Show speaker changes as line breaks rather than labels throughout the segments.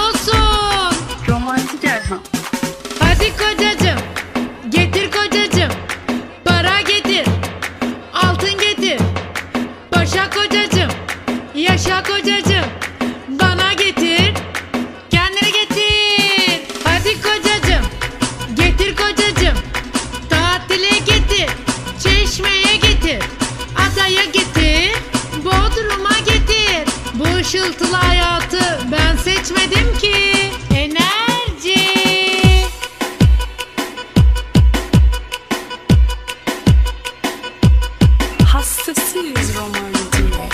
olsun.
Romantik Erhan.
Hadi kocacığım, getir kocacığım, para getir, altın getir. Paşa kocacığım, yaşa kocacığım, bana getir, kendine getir. Hadi kocacığım, getir kocacığım, tatile getir, Çeşme'ye getir, adaya getir, Bodrum'a getir. Bu ışıltılı hayatı ben seçmedim ki. Enerji.
Hastasıyız romantiğe.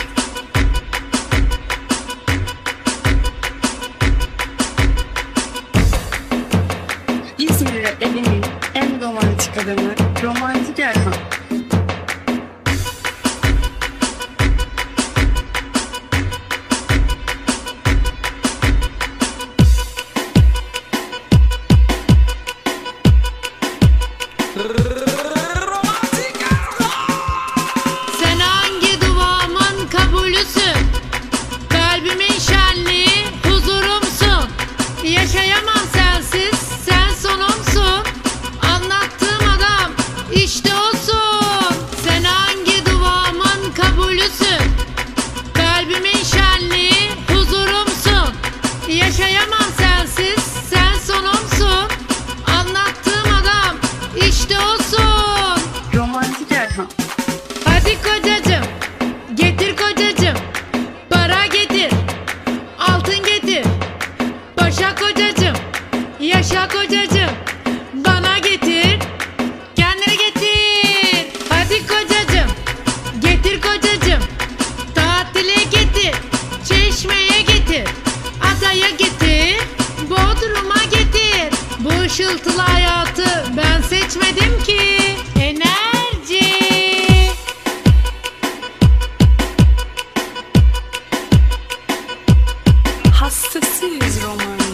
İzmir evinin en romantik adamı Romantik Erhan.
Sen hangi duamın kabulüsün? Kalbimin şenliği, huzurumsun. Yaşayamam sensiz, sen sonumsun. Anlattığım adam işte olsun. Sen hangi duamın kabulüsün? Kalbimin şenliği, huzurumsun. Yaşayamam sensiz, sen sonumsun. Anlattığım adam işte olsun.
Romantik Erhan.
Hadi kocacığım, getir kocacığım, para getir, altın getir. Paşa kocacığım, yaşa kocacığım, bana getir, kendine getir. Hadi kocacığım, getir kocacığım, tatile getir, Çeşme'ye getir, adaya getir, Bodrum'a getir. Bu ışıltılı hayatı ben seçmedim ki. Enerji.
Hastasıyız romantiğe.